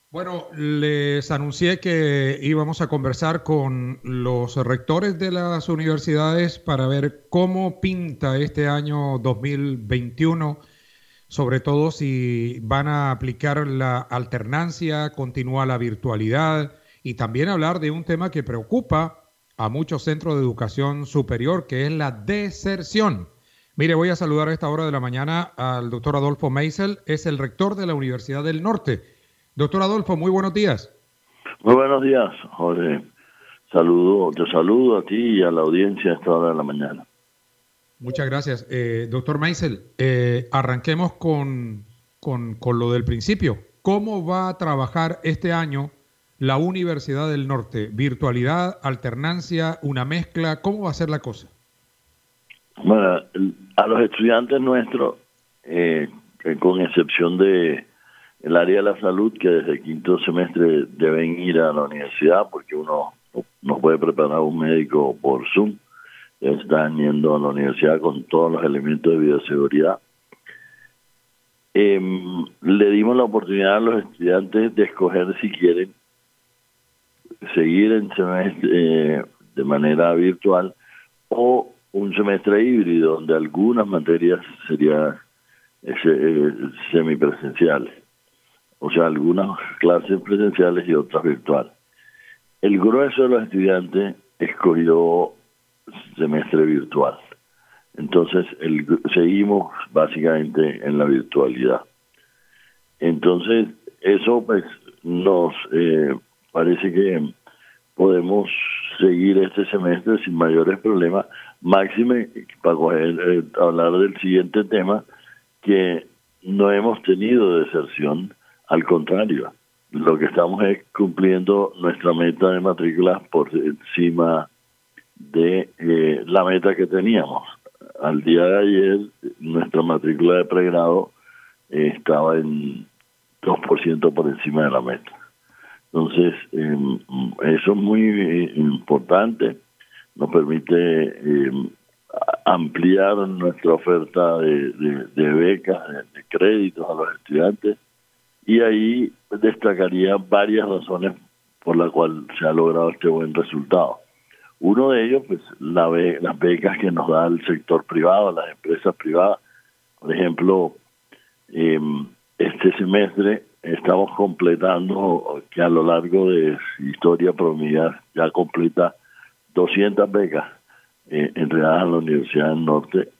Bueno, les anuncié que íbamos a conversar con los rectores de las universidades para ver cómo pinta este año 2021, sobre todo si van a aplicar la alternancia, continúa la virtualidad y también hablar de un tema que preocupa a muchos centros de educación superior, que es la deserción. Mire, voy a saludar a esta hora de la mañana al doctor Adolfo Meisel, es el rector de la Universidad del Norte. Doctor Adolfo, muy buenos días. Muy buenos días, Jorge. Te saludo a ti y a la audiencia a esta hora de la mañana. Muchas gracias. Doctor Meisel, arranquemos con lo del principio. ¿Cómo va a trabajar este año la Universidad del Norte? ¿Virtualidad, alternancia, una mezcla? ¿Cómo va a ser la cosa? Bueno, a los estudiantes nuestros, con excepción de el área de la salud, que desde el quinto semestre deben ir a la universidad porque uno no puede preparar un médico por Zoom, están yendo a la universidad con todos los elementos de bioseguridad. Le dimos la oportunidad a los estudiantes de escoger si quieren seguir en semestre de manera virtual o un semestre híbrido donde algunas materias serían semipresenciales, o sea, algunas clases presenciales y otras virtuales. El grueso de los estudiantes escogió semestre virtual. Entonces, seguimos básicamente en la virtualidad. Entonces, eso pues nos parece que podemos seguir este semestre sin mayores problemas, máxime para hablar del siguiente tema, que no hemos tenido deserción, al contrario, lo que estamos es cumpliendo nuestra meta de matrículas por encima de la meta que teníamos. Al día de ayer, nuestra matrícula de pregrado estaba en 2% por encima de la meta. Entonces, eso es muy importante, nos permite ampliar nuestra oferta de becas, de créditos a los estudiantes, y ahí destacaría varias razones por las cuales se ha logrado este buen resultado. Uno de ellos, pues, las becas que nos da el sector privado, las empresas privadas. Por ejemplo, este semestre estamos completando, que a lo largo de su historia promedio ya completa 200 becas entregadas a la Universidad del Norte,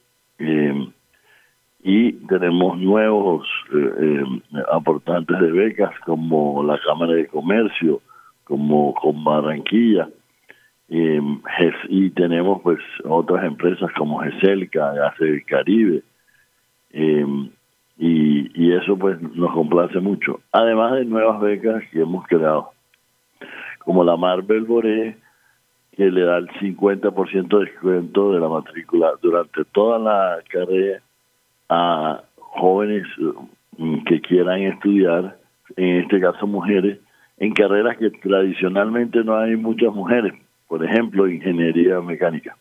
y tenemos nuevos aportantes de becas como la Cámara de Comercio, como con Barranquilla, y tenemos pues otras empresas como GESELCA, Gas del Caribe, y eso pues nos complace mucho, además de nuevas becas que hemos creado, como la Marvel Boré, que le da el 50% de descuento de la matrícula durante toda la carrera a jóvenes que quieran estudiar, en este caso mujeres, en carreras que tradicionalmente no hay muchas mujeres, por ejemplo, ingeniería mecánica.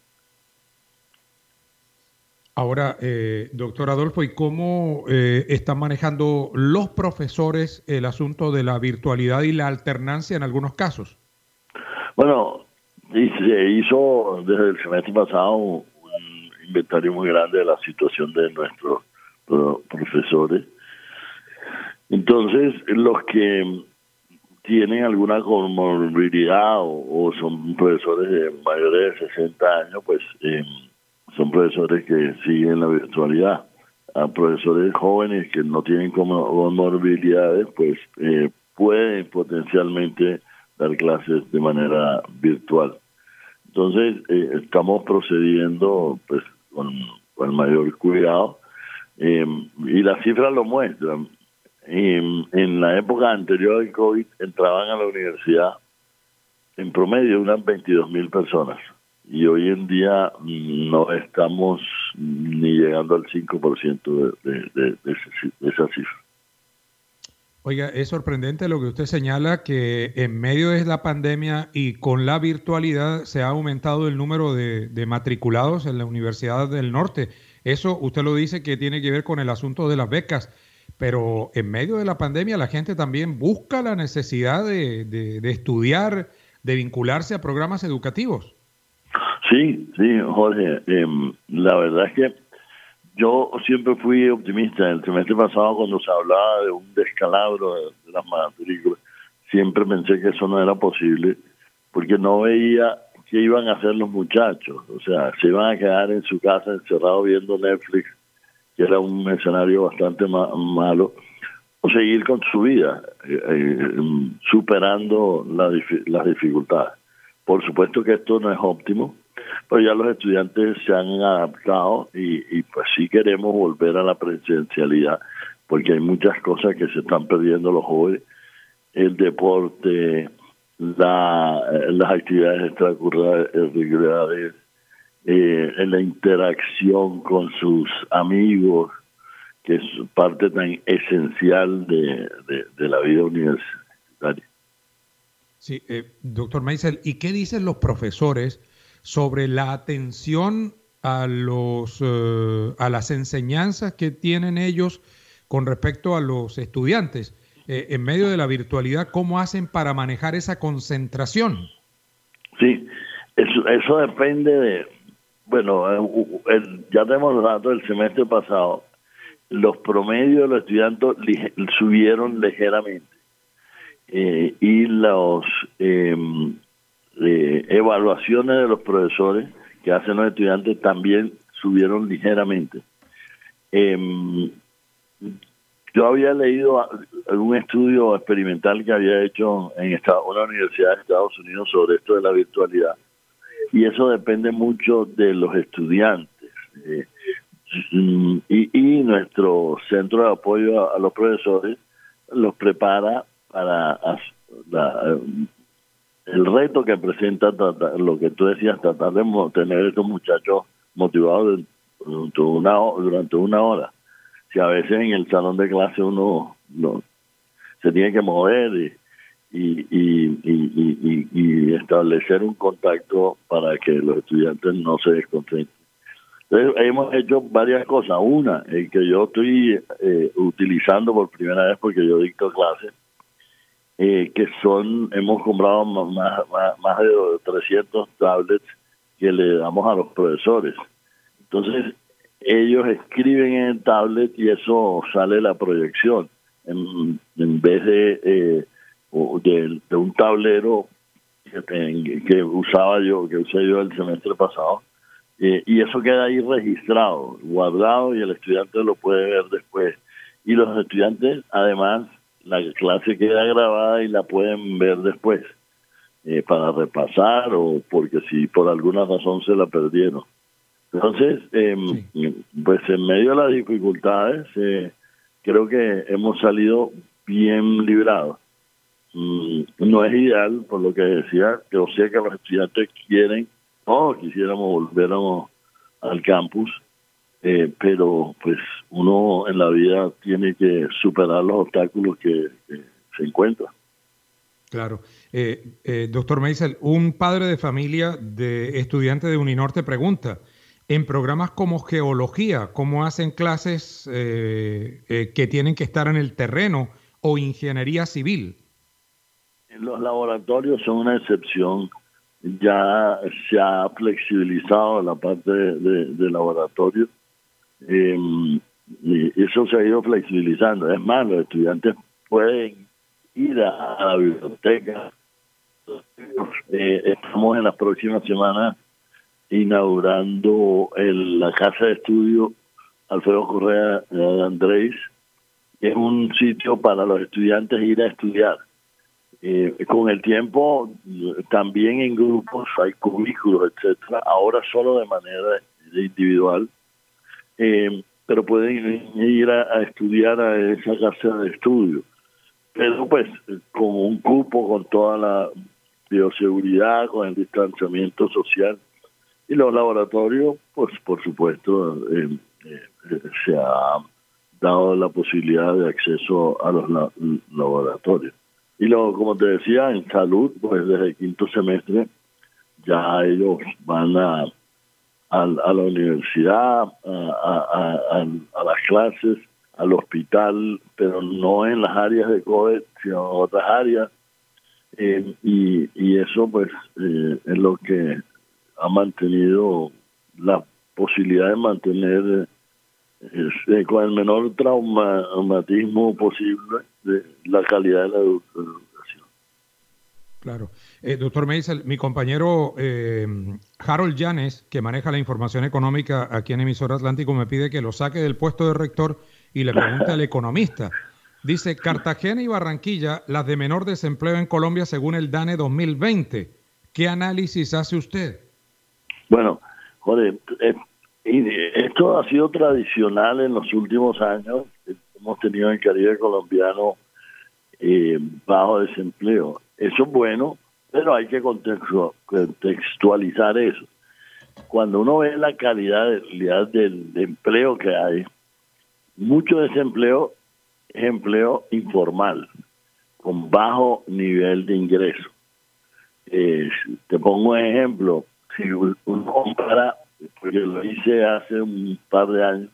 Ahora, doctor Adolfo, ¿y cómo están manejando los profesores el asunto de la virtualidad y la alternancia en algunos casos? Bueno, se hizo desde el semestre pasado un inventario muy grande de la situación de nuestros profesores. Entonces, los que tienen alguna comorbilidad o son profesores de mayores de 60 años, pues son profesores que siguen la virtualidad. A profesores jóvenes que no tienen comorbilidades, pues pueden potencialmente dar clases de manera virtual. Entonces, estamos procediendo pues con el mayor cuidado, y las cifras lo muestran. En la época anterior al COVID entraban a la universidad en promedio unas 22,000 personas, y hoy en día no estamos ni llegando al 5% de esa cifra. Oiga, es sorprendente lo que usted señala, que en medio de la pandemia y con la virtualidad se ha aumentado el número de matriculados en la Universidad del Norte. Eso usted lo dice que tiene que ver con el asunto de las becas. pero en medio de la pandemia la gente también busca la necesidad de estudiar, de vincularse a programas educativos. Sí, sí, Jorge. La verdad es que yo siempre fui optimista. El semestre pasado, cuando se hablaba de un descalabro de las matrículas, siempre pensé que eso no era posible, porque no veía qué iban a hacer los muchachos. O sea, se iban a quedar en su casa encerrados viendo Netflix, que era un escenario bastante malo, o seguir con su vida, superando las dificultades. Por supuesto que esto no es óptimo, pero ya los estudiantes se han adaptado y pues sí queremos volver a la presencialidad, porque hay muchas cosas que se están perdiendo los jóvenes: el deporte, las actividades extracurriculares, la interacción con sus amigos, que es parte tan esencial de la vida universitaria. Sí, doctor Meisel, ¿y qué dicen los profesores sobre la atención a a las enseñanzas que tienen ellos con respecto a los estudiantes? En medio de la virtualidad, ¿cómo hacen para manejar esa concentración? Sí, eso depende de, bueno, ya tenemos los datos del semestre pasado. Los promedios de los estudiantes subieron ligeramente, y las evaluaciones de los profesores que hacen los estudiantes también subieron ligeramente. Yo había leído un estudio experimental que había hecho en una universidad de Estados Unidos sobre esto de la virtualidad, y eso depende mucho de los estudiantes. Y nuestro centro de apoyo a los profesores los prepara para el reto que presenta lo que tú decías, tratar de tener a estos muchachos motivados durante una hora. Si a veces en el salón de clase uno se tiene que mover y establecer un contacto para que los estudiantes no se desconcentren. Entonces, hemos hecho varias cosas. Una, que yo estoy utilizando por primera vez porque yo dicto clases, hemos comprado más de 300 tablets que le damos a los profesores. Entonces, ellos escriben en el tablet y eso sale la proyección, en vez de un tablero que usé yo el semestre pasado. Y eso queda ahí registrado, guardado, y el estudiante lo puede ver después. Y los estudiantes, además, la clase queda grabada y la pueden ver después, para repasar, o porque si por alguna razón se la perdieron. Entonces, pues en medio de las dificultades, creo que hemos salido bien librados. No es ideal, por lo que decía, yo sé que los estudiantes todos quisiéramos volver al campus, pero pues uno en la vida tiene que superar los obstáculos que se encuentra. Claro. Doctor Meisel, un padre de familia de estudiante de Uninorte pregunta, en programas como geología, ¿cómo hacen clases que tienen que estar en el terreno, o ingeniería civil? Los laboratorios son una excepción. Ya se ha flexibilizado la parte de laboratorio. Y eso se ha ido flexibilizando. Es más, los estudiantes pueden ir a la biblioteca. Estamos en las próximas semanas inaugurando la casa de estudio Alfredo Correa de Andrés, que es un sitio para los estudiantes ir a estudiar. Con el tiempo, también en grupos hay cubículos, etcétera. Ahora solo de manera individual, pero pueden ir a estudiar a esa casa de estudio. Pero pues con un cupo, con toda la bioseguridad, con el distanciamiento social. Y los laboratorios, pues por supuesto, se ha dado la posibilidad de acceso a los laboratorios. Y luego, como te decía, en salud, pues desde el quinto semestre ya ellos van a la universidad, a las clases, al hospital, pero no en las áreas de COVID, sino en otras áreas. Y eso pues es lo que ha mantenido la posibilidad de mantener con el menor traumatismo posible de la calidad de la educación. Claro. Doctor Meisel, mi compañero Harold Llanes, que maneja la información económica aquí en Emisora Atlántico, me pide que lo saque del puesto de rector y le pregunte al economista. Dice, Cartagena y Barranquilla, las de menor desempleo en Colombia según el DANE 2020. ¿Qué análisis hace usted? Bueno, joder, esto ha sido tradicional en los últimos años. Hemos tenido en el Caribe colombiano bajo desempleo. Eso es bueno, pero hay que contextualizar eso. Cuando uno ve la calidad del empleo que hay, mucho desempleo es empleo informal, con bajo nivel de ingreso. Te pongo un ejemplo. Si uno compara, porque lo hice hace un par de años,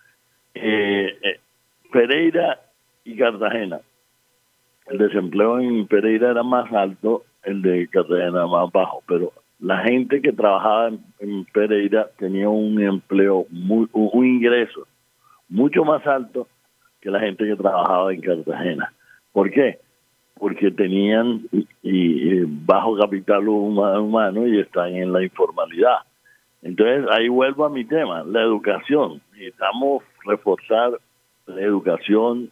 Pereira y Cartagena. El desempleo en Pereira era más alto, el de Cartagena más bajo, pero la gente que trabajaba en Pereira tenía un empleo, un ingreso mucho más alto que la gente que trabajaba en Cartagena. ¿Por qué? Porque tenían bajo capital humano y están en la informalidad. Entonces, ahí vuelvo a mi tema, la educación. Necesitamos reforzar la educación,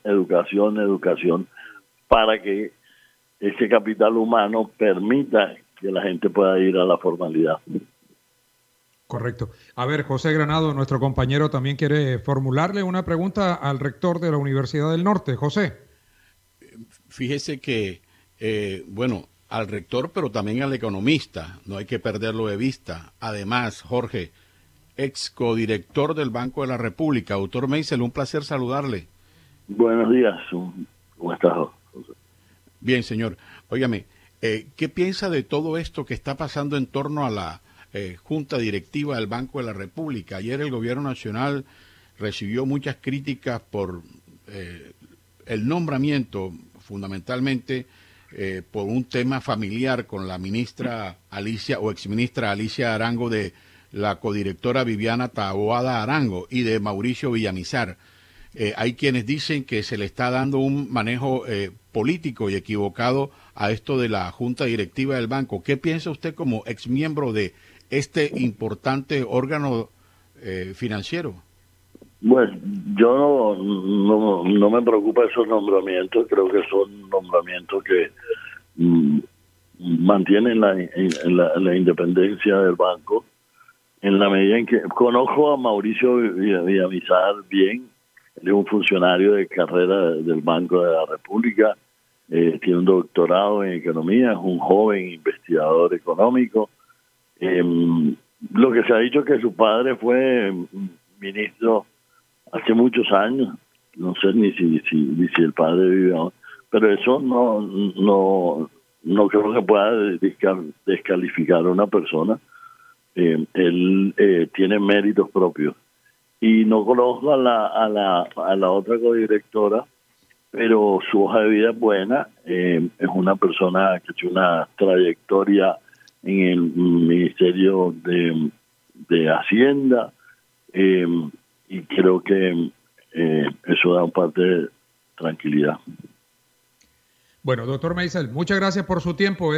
para que ese capital humano permita que la gente pueda ir a la formalidad. Correcto. A ver, José Granado, nuestro compañero, también quiere formularle una pregunta al rector de la Universidad del Norte. José. Fíjese que, bueno, al rector, pero también al economista, no hay que perderlo de vista. Además, Jorge, ex codirector del Banco de la República, doctor Meisel, un placer saludarle. Buenos días, ¿cómo estás, José? Bien, señor. Óigame, ¿qué piensa de todo esto que está pasando en torno a la Junta Directiva del Banco de la República? Ayer el Gobierno Nacional recibió muchas críticas por el nombramiento, fundamentalmente por un tema familiar con la ministra Alicia, o exministra Alicia Arango, de la codirectora Viviana Taboada Arango y de Mauricio Villamizar. Hay quienes dicen que se le está dando un manejo político y equivocado a esto de la Junta Directiva del Banco. ¿Qué piensa usted como exmiembro de este importante órgano financiero? Bueno, yo no me preocupa esos nombramientos. Creo que son nombramientos que mantienen la independencia del banco, en la medida en que conozco a Mauricio Villamizar bien. Él es un funcionario de carrera del Banco de la República, tiene un doctorado en economía, es un joven investigador económico. Lo que se ha dicho es que su padre fue ministro hace muchos años, no sé ni si el padre vive ahora, pero eso no creo que pueda descalificar a una persona. Él tiene méritos propios. Y no conozco a la otra codirectora, pero su hoja de vida es buena. Es una persona que tiene una trayectoria en el Ministerio de Hacienda, y creo que eso da un parte de tranquilidad. Bueno, doctor Meisel, muchas gracias por su tiempo.